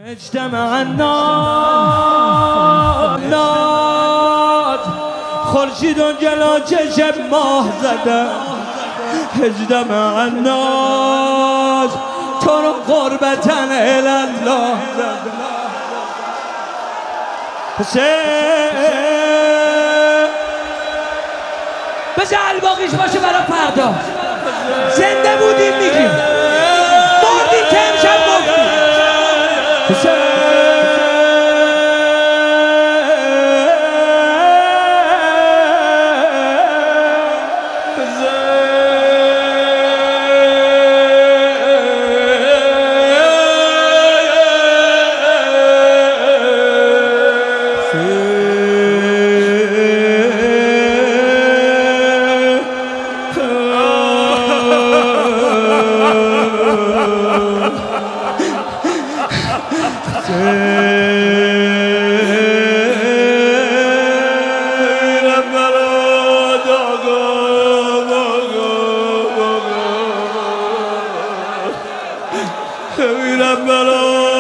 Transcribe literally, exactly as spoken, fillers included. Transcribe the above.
اجتمع الناد خورشید و جلو چشم ماه زده. اجتمع الناس تو رو قربتن الله زده. حسین بذار الباقیش باشه برای فردا. زنده بودیم میگیم، مردیم که امشب گفتیم. حسین میرم برا